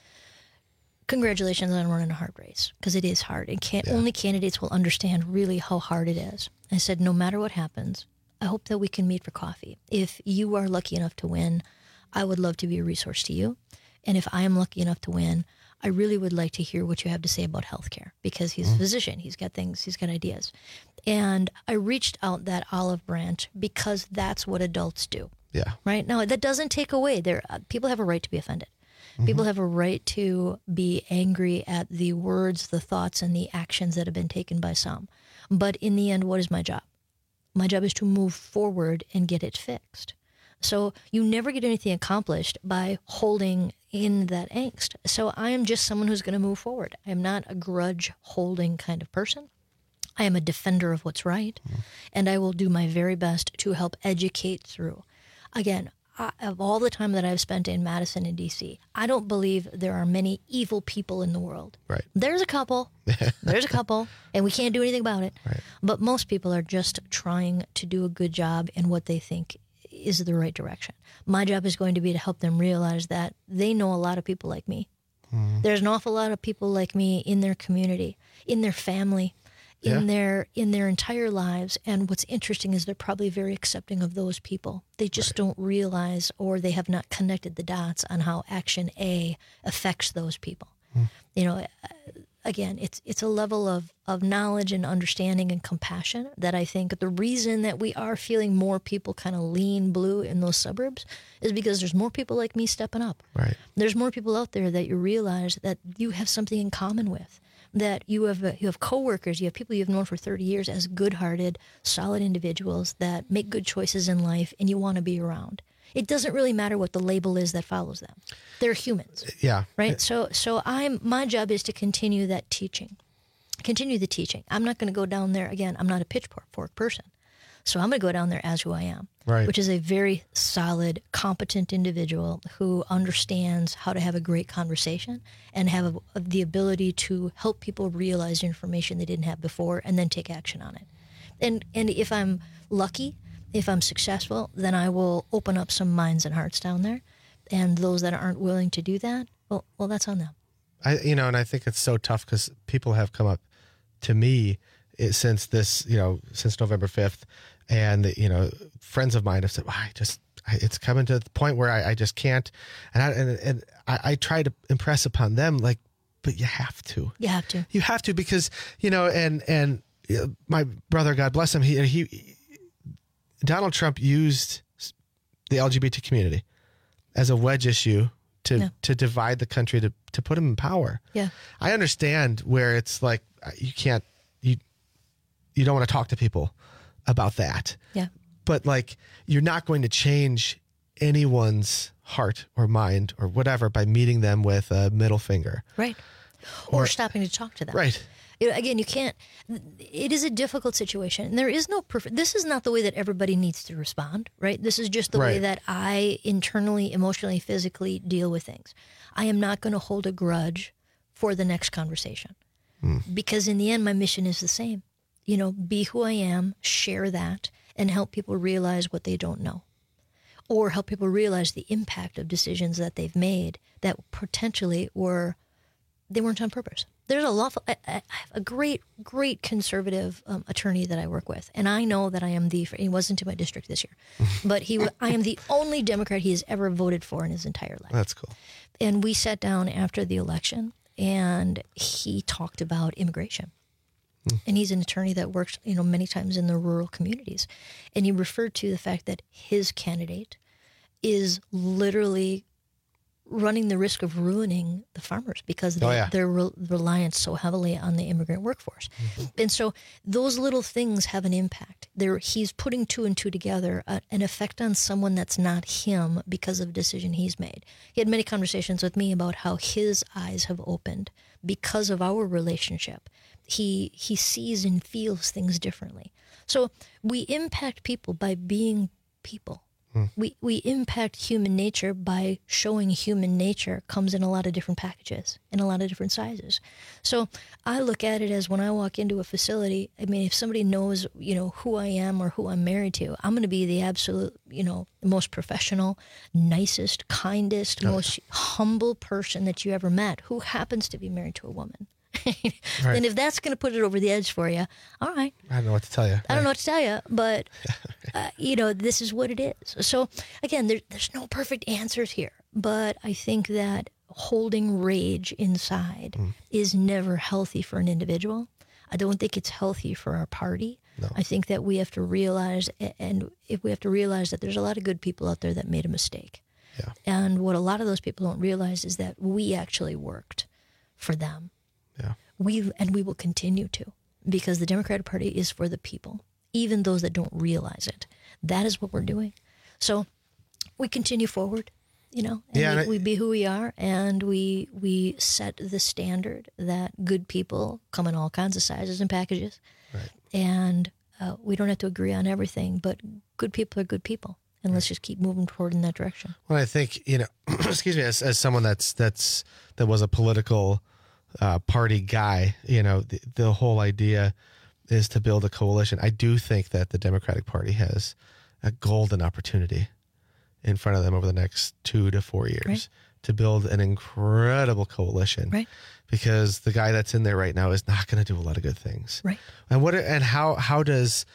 congratulations on running a hard race, because it is hard, and only candidates will understand really how hard it is. I said, no matter what happens, I hope that we can meet for coffee. If you are lucky enough to win, I would love to be a resource to you. And if I am lucky enough to win, I really would like to hear what you have to say about healthcare, because he's a physician. He's got things, he's got ideas. And I reached out that olive branch because that's what adults do. Yeah. Right? Now, that doesn't take away people have a right to be offended. People have a right to be angry at the words, the thoughts, and the actions that have been taken by some. But in the end, what is my job? My job is to move forward and get it fixed. So you never get anything accomplished by holding in that angst. So I am just someone who's going to move forward. I am not a grudge-holding kind of person. I am a defender of what's right, and I will do my very best to help educate through. Again, of all the time that I've spent in Madison and D.C., I don't believe there are many evil people in the world. Right. There's a couple. There's a couple, and we can't do anything about it. Right. But most people are just trying to do a good job in what they think is the right direction. My job is going to be to help them realize that they know a lot of people like me. There's an awful lot of people like me in their community, in their family, in their entire lives. And what's interesting is they're probably very accepting of those people. They just don't realize, or they have not connected the dots on how action A affects those people. You know, again, it's a level of knowledge and understanding and compassion that I think the reason that we are feeling more people kind of lean blue in those suburbs is because there's more people like me stepping up. Right. There's more people out there that you realize that you have something in common with, that you have coworkers, you have people you've known for 30 years as good-hearted, solid individuals that make good choices in life, and you want to be around. It doesn't really matter what the label is that follows them. They're humans. Yeah. Right? So my job is to continue that teaching. Continue the teaching. I'm not going to go down there, again, I'm not a pitchfork person. So I'm going to go down there as who I am, which is a very solid, competent individual who understands how to have a great conversation and have the ability to help people realize information they didn't have before and then take action on it. And if I'm lucky, if I'm successful, then I will open up some minds and hearts down there. And those that aren't willing to do that, well, that's on them. And I think it's so tough because people have come up to me since November 5th. And, friends of mine have said, it's coming to the point where I just can't. And I try to impress upon them, like, but you have to. You have to. You have to because, and my brother, God bless him, he Donald Trump used the LGBT community as a wedge issue to divide the country, to put him in power. Yeah. I understand where it's like you don't want to talk to people about that. Yeah. But like you're not going to change anyone's heart or mind or whatever by meeting them with a middle finger. Right. Or stopping to talk to them. Right. Again, you can't. It is a difficult situation. And there is no perfect. This is not the way that everybody needs to respond, right? This is just the way that I internally, emotionally, physically deal with things. I am not going to hold a grudge for the next conversation because in the end, my mission is the same. Be who I am, share that, and help people realize what they don't know. Or help people realize the impact of decisions that they've made that potentially they weren't on purpose. There's I have a great conservative attorney that I work with, and I know that he wasn't in my district this year, but I am the only Democrat he has ever voted for in his entire life. That's cool. And we sat down after the election, and he talked about immigration. And he's an attorney that works, many times in the rural communities. And he referred to the fact that his candidate is literally running the risk of ruining the farmers because they're reliant so heavily on the immigrant workforce. And so those little things have an impact. He's putting two and two together, an effect on someone that's not him because of a decision he's made. He had many conversations with me about how his eyes have opened because of our relationship. He sees and feels things differently. So we impact people by being people. We impact human nature by showing human nature comes in a lot of different packages, in a lot of different sizes. So I look at it as when I walk into a facility, I mean, if somebody knows, who I am or who I'm married to, I'm going to be the absolute, most professional, nicest, kindest, most humble person that you ever met who happens to be married to a woman. Right. And if that's going to put it over the edge for you, all right. I don't know what to tell you. I don't know what to tell you, but, this is what it is. So, again, there's no perfect answers here, but I think that holding rage inside is never healthy for an individual. I don't think it's healthy for our party. No. I think that we have to realize, and if we have to realize that there's a lot of good people out there that made a mistake. Yeah. And what a lot of those people don't realize is that we actually worked for them. Yeah. We will continue to, because the Democratic Party is for the people, even those that don't realize it. That is what we're doing. So we continue forward, and we be who we are, and we set the standard that good people come in all kinds of sizes and packages. Right. And we don't have to agree on everything, but good people are good people. And let's just keep moving forward in that direction. Well, I think, excuse me, as someone that was a political party guy, the whole idea is to build a coalition. I do think that the Democratic Party has a golden opportunity in front of them over the next 2 to 4 years to build an incredible coalition. Right. Because the guy that's in there right now is not going to do a lot of good things. Right. And how does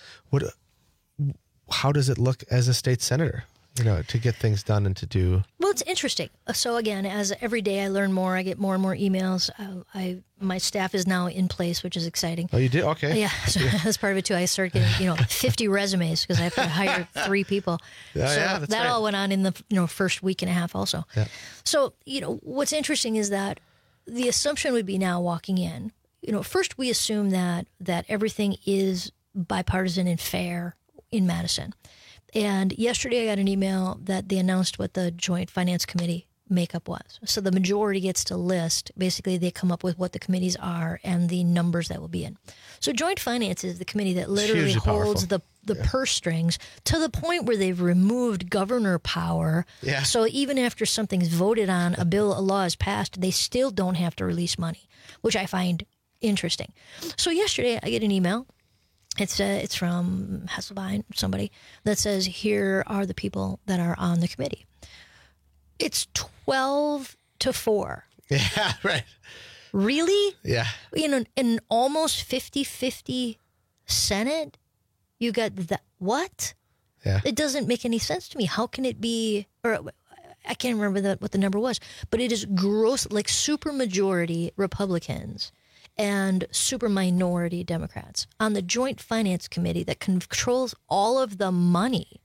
it look as a state senator? To get things done and to do. Well, it's interesting. So again, as every day I learn more, I get more and more emails. My staff is now in place, which is exciting. Oh, you did? Okay. Yeah, so that's part of it too. I started getting 50 resumes because I have to hire 3 people. That all went on in the first week and a half also. Yeah. So what's interesting is that the assumption would be now walking in. First we assume that everything is bipartisan and fair in Madison. And yesterday I got an email that they announced what the Joint Finance Committee makeup was. So the majority gets to list. Basically, they come up with what the committees are and the numbers that will be in. So Joint Finance is the committee that literally holds the purse strings to the point where they've removed governor power. Yeah. So even after something's voted on, a law is passed, they still don't have to release money, which I find interesting. So yesterday I get an email. It's from Hasselbein, somebody, that says, here are the people that are on the committee. It's 12-4. Yeah, right. Really? Yeah. In an almost 50-50 Senate, you got that. What? Yeah. It doesn't make any sense to me. How can it be, or I can't remember what the number was, but it is gross, like super majority Republicans and super minority Democrats on the Joint Finance Committee that controls all of the money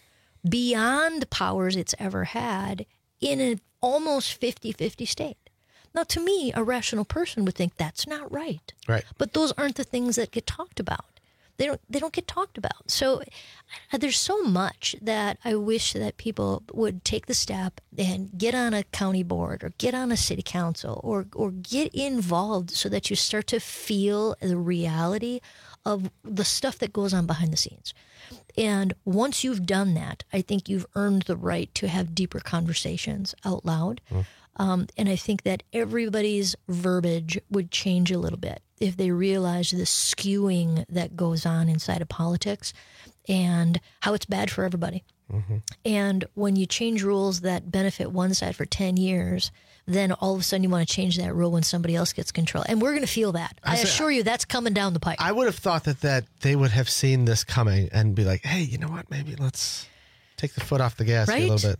beyond powers it's ever had in an almost 50-50 state. Now, to me, a rational person would think that's not right. Right. But those aren't the things that get talked about. They don't get talked about. So there's so much that I wish that people would take the step and get on a county board or get on a city council or get involved so that you start to feel the reality of the stuff that goes on behind the scenes. And once you've done that, I think you've earned the right to have deeper conversations out loud. And I think that everybody's verbiage would change a little bit if they realize the skewing that goes on inside of politics and how it's bad for everybody. Mm-hmm. And when you change rules that benefit one side for 10 years, then all of a sudden you want to change that rule when somebody else gets control. And we're going to feel that. I assure you that's coming down the pipe. I would have thought that they would have seen this coming and be like, hey, you know what? Maybe let's take the foot off the gas a little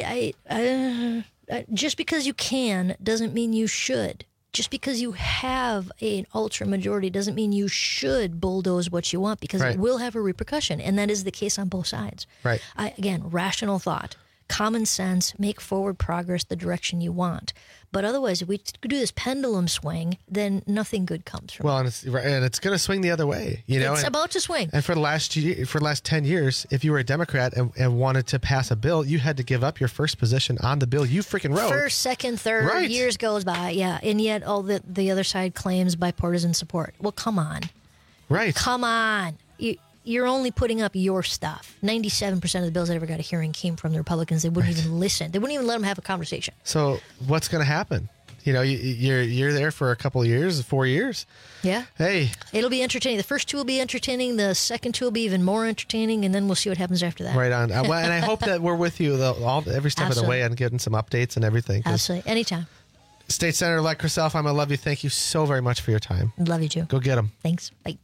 bit. Just because you can doesn't mean you should. Just because you have an ultra majority doesn't mean you should bulldoze what you want, because it will have a repercussion. And that is the case on both sides. Right. Again, rational thought, common sense, make forward progress the direction you want. But otherwise, if we do this pendulum swing, then nothing good comes from it. And it's going to swing the other way. It's about to swing. And for the last 10 years, if you were a Democrat and wanted to pass a bill, you had to give up your first position on the bill you freaking wrote. First, second, third, years goes by, and yet all the other side claims bipartisan support. Well, come on. Right. Come on. you're only putting up your stuff. 97% of the bills that ever got a hearing came from the Republicans. They wouldn't even listen. They wouldn't even let them have a conversation. So what's going to happen? You know, you're there for a couple of years, 4 years. Yeah. Hey. It'll be entertaining. The first two will be entertaining. The second two will be even more entertaining, and then we'll see what happens after that. Right on. And I hope that we're with you every step of the way and getting some updates and everything. Absolutely. Anytime. State Senator-elect Chris Elfheim, I love you. Thank you so very much for your time. Love you too. Go get them. Thanks. Bye.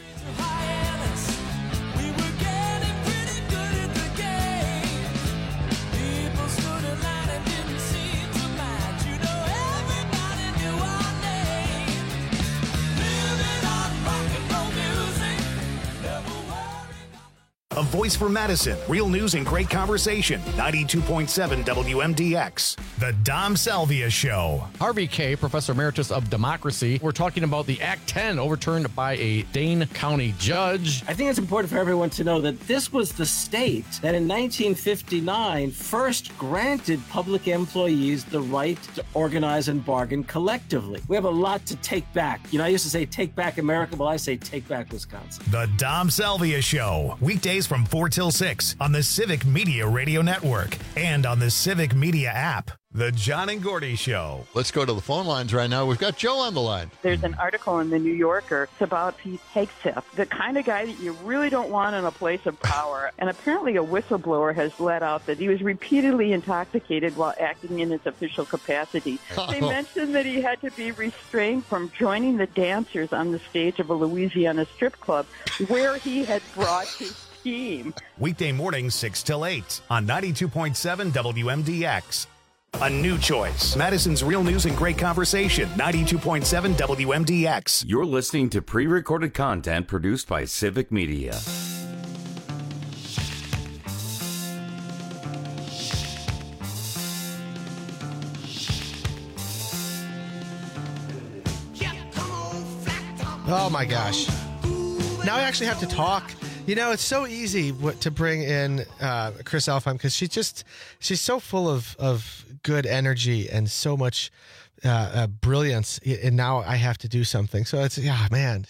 A voice for Madison. Real news and great conversation. 92.7 WMDX. The Dom Salvia Show. Harvey K., Professor Emeritus of Democracy. We're talking about the Act 10 overturned by a Dane County judge. I think it's important for everyone to know that this was the state that in 1959 first granted public employees the right to organize and bargain collectively. We have a lot to take back. You know, I used to say take back America. Well, I say take back Wisconsin. The Dom Salvia Show. Weekdays from 4 till 6 on the Civic Media Radio Network and on the Civic Media app. The John and Gordy Show. Let's go to the phone lines right now. We've got Joe on the line. There's an article in the New Yorker. It's about Pete Hegseth, the kind of guy that you really don't want in a place of power. And apparently a whistleblower has let out that he was repeatedly intoxicated while acting in his official capacity. They mentioned that he had to be restrained from joining the dancers on the stage of a Louisiana strip club where he had brought his team. Weekday mornings 6 till 8 on 92.7 WMDX. A new choice. Madison's real news and great conversation. 92.7 WMDX. You're listening to pre-recorded content produced by Civic Media. Oh my gosh. Now I actually have to talk. You know, it's so easy to bring in Chris Elfheim because she's so full of good energy and so much brilliance. And now I have to do something. So it's, man.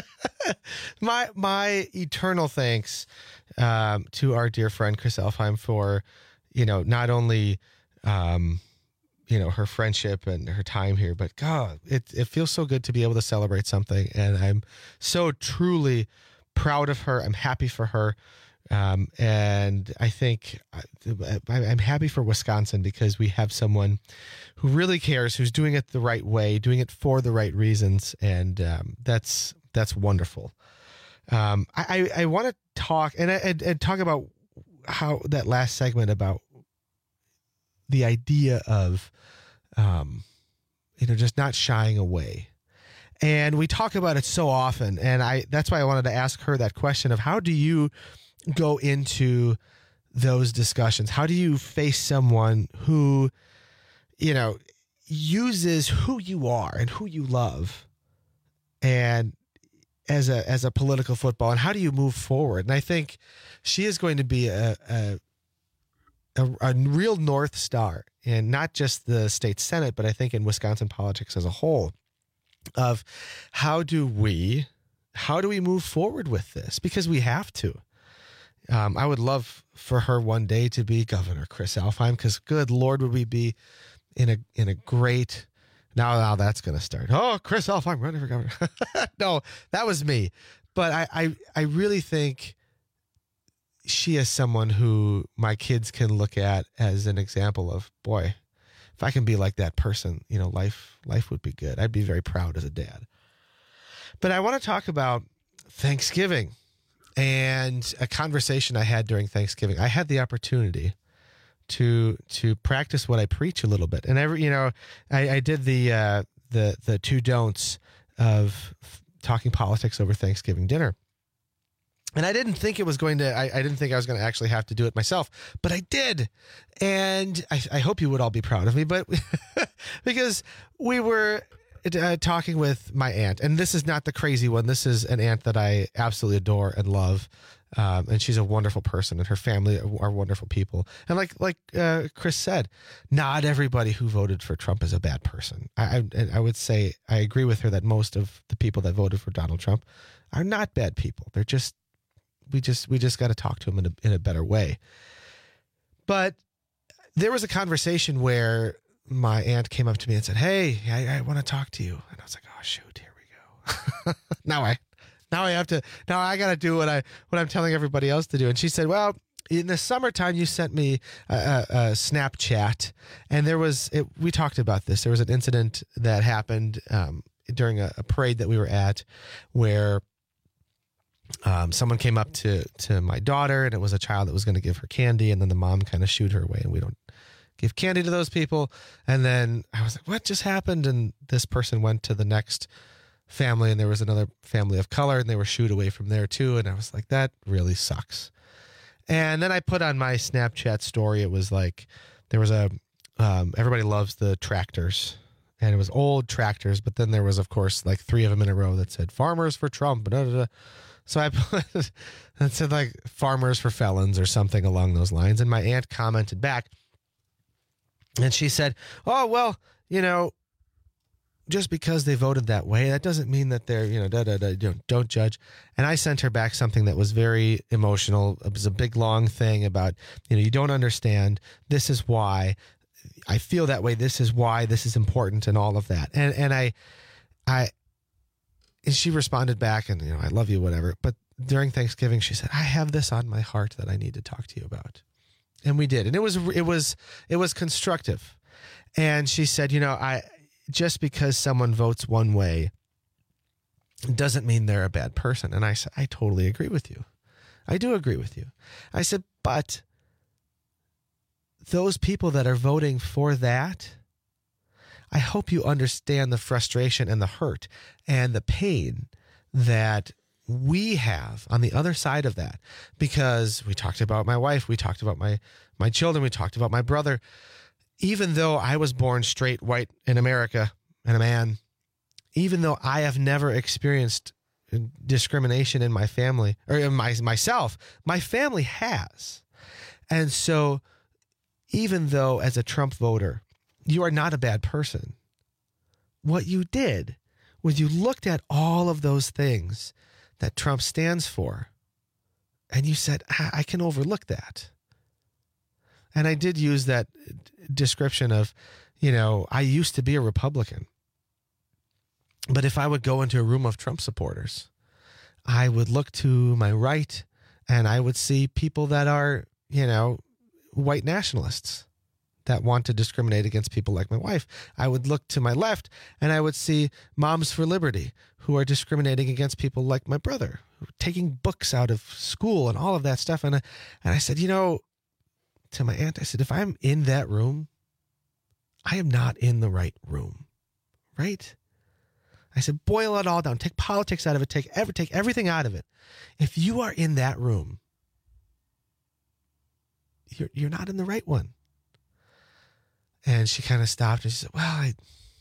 My eternal thanks to our dear friend Chris Elfheim for, not only, her friendship and her time here, but God, it feels so good to be able to celebrate something. And I'm so truly proud of her. I'm happy for her. And I think I'm happy for Wisconsin because we have someone who really cares, who's doing it the right way, doing it for the right reasons. And that's wonderful. I want to talk and talk about how that last segment about the idea of, just not shying away. And we talk about it so often, and that's why I wanted to ask her that question of how do you go into those discussions? How do you face someone who, uses who you are and who you love and as a political football, and how do you move forward? And I think she is going to be a real North Star in not just the state Senate, but I think in Wisconsin politics as a whole. Of how do we move forward with this? Because we have to. I would love for her one day to be Governor Chris Elfheim, because good Lord, would we be in a great. Now that's going to start. Oh, Chris Elfheim running for governor. No, that was me. But I really think she is someone who my kids can look at as an example of, boy, if I can be like that person, life would be good. I'd be very proud as a dad. But I want to talk about Thanksgiving and a conversation I had during Thanksgiving. I had the opportunity to practice what I preach a little bit. And I did the two don'ts of talking politics over Thanksgiving dinner. And I didn't think it was going to, I didn't think I was going to actually have to do it myself, but I did. And I hope you would all be proud of me, but because we were talking with my aunt, and this is not the crazy one. This is an aunt that I absolutely adore and love. And she's a wonderful person, and her family are wonderful people. And like Chris said, not everybody who voted for Trump is a bad person. I would say I agree with her that most of the people that voted for Donald Trump are not bad people. They're just we just got to talk to him in a better way. But there was a conversation where my aunt came up to me and said, "Hey, I want to talk to you." And I was like, "Oh shoot, here we go." Now I got to do what I'm telling everybody else to do. And she said, "Well, in the summertime, you sent me a Snapchat, and we talked about this. There was an incident that happened during a parade that we were at, where someone came up to my daughter, and it was a child that was going to give her candy, and then the mom kind of shooed her away, and we don't give candy to those people." And then I was like, "What just happened?" And this person went to the next family, and there was another family of color, and they were shooed away from there too. And I was like, that really sucks. And then I put on my Snapchat story, it was like, there was everybody loves the tractors, and it was old tractors, but then there was, of course, like 3 of them in a row that said "Farmers for Trump." Blah, blah, blah. So I put, it said like "Farmers for Felons" or something along those lines. And my aunt commented back, and she said, "Oh, well, just because they voted that way, that doesn't mean that they're, don't judge." And I sent her back something that was very emotional. It was a big, long thing about, you don't understand. This is why I feel that way. This is why this is important, and all of that. And she responded back, and, "I love you," whatever. But during Thanksgiving, she said, "I have this on my heart that I need to talk to you about." And we did. And it was constructive. And she said, just because someone votes one way doesn't mean they're a bad person. And I said, I totally agree with you. I do agree with you. I said, but those people that are voting for that, I hope you understand the frustration and the hurt and the pain that we have on the other side of that. Because we talked about my wife, we talked about my children, we talked about my brother. Even though I was born straight, white in America and a man, even though I have never experienced discrimination in my family or in myself, my family has. And so even though as a Trump voter, you are not a bad person, what you did was you looked at all of those things that Trump stands for, and you said, I can overlook that. And I did use that description of, I used to be a Republican. But if I would go into a room of Trump supporters, I would look to my right and I would see people that are, white nationalists that want to discriminate against people like my wife. I would look to my left and I would see Moms for Liberty who are discriminating against people like my brother, taking books out of school and all of that stuff. And I said, to my aunt, I said, if I'm in that room, I am not in the right room, right? I said, boil it all down. Take politics out of it. Take everything out of it. If you are in that room, you're not in the right one. And she kind of stopped and she said, well,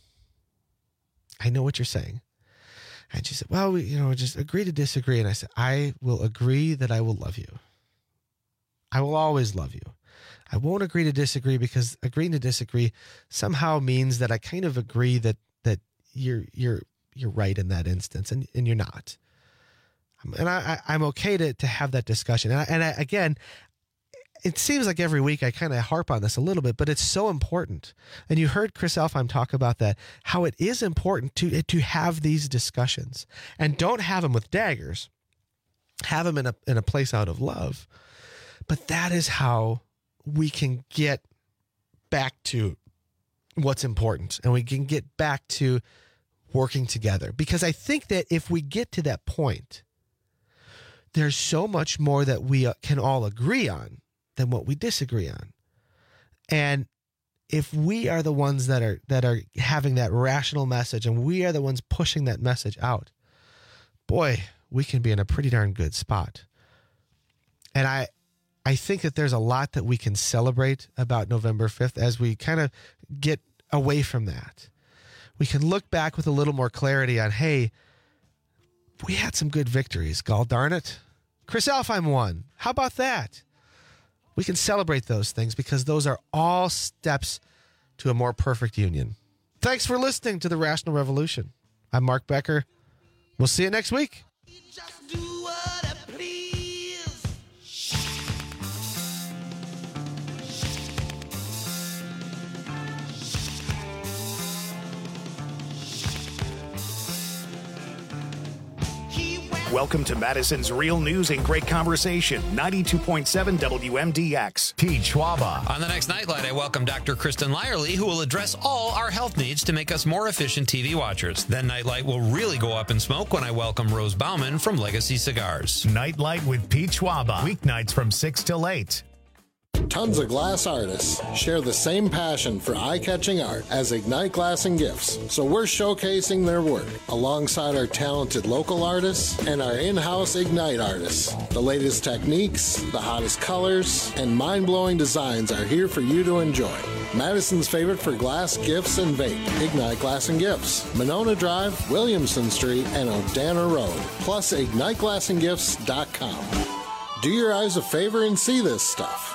I know what you're saying. And she said, well, just agree to disagree. And I said, I will agree that I will love you. I will always love you. I won't agree to disagree, because agreeing to disagree somehow means that I kind of agree that you're right in that instance, and you're not. And I'm okay to have that discussion. And I, again, it seems like every week I kind of harp on this a little bit, but it's so important. And you heard Chris Elfheim talk about that, how it is important to have these discussions, and don't have them with daggers. Have them in a place out of love. But that is how we can get back to what's important, and we can get back to working together. Because I think that if we get to that point, there's so much more that we can all agree on than what we disagree on. And if we are the ones that are having that rational message, and we are the ones pushing that message out, boy, we can be in a pretty darn good spot. And I think that there's a lot that we can celebrate about November 5th as we kind of get away from that. We can look back with a little more clarity on, hey, we had some good victories. Gall darn it. Chris Elfheim won. How about that? We can celebrate those things, because those are all steps to a more perfect union. Thanks for listening to The Rational Revolution. I'm Mark Becker. We'll see you next week. Just do what I please. Welcome to Madison's Real News and Great Conversation, 92.7 WMDX. Pete Schwaba. On the next Nightlight, I welcome Dr. Kristen Lyerly, who will address all our health needs to make us more efficient TV watchers. Then Nightlight will really go up in smoke when I welcome Rose Bauman from Legacy Cigars. Nightlight with Pete Schwaba. Weeknights from 6 till 8. Tons of glass artists share the same passion for eye-catching art as Ignite Glass and Gifts, so we're showcasing their work alongside our talented local artists and our in-house Ignite artists. The latest techniques, the hottest colors, and mind-blowing designs are here for you to enjoy. Madison's favorite for glass, gifts, and vape, Ignite Glass and Gifts, Monona Drive, Williamson Street, and O'Dana Road, plus IgniteGlassandGifts.com. Do your eyes a favor and see this stuff.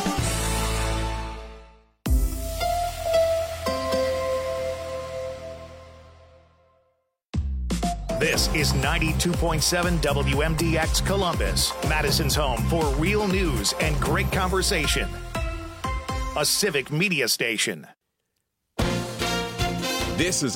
This is 92.7 WMDX Columbus, Madison's home for real news and great conversation. A civic media station. This is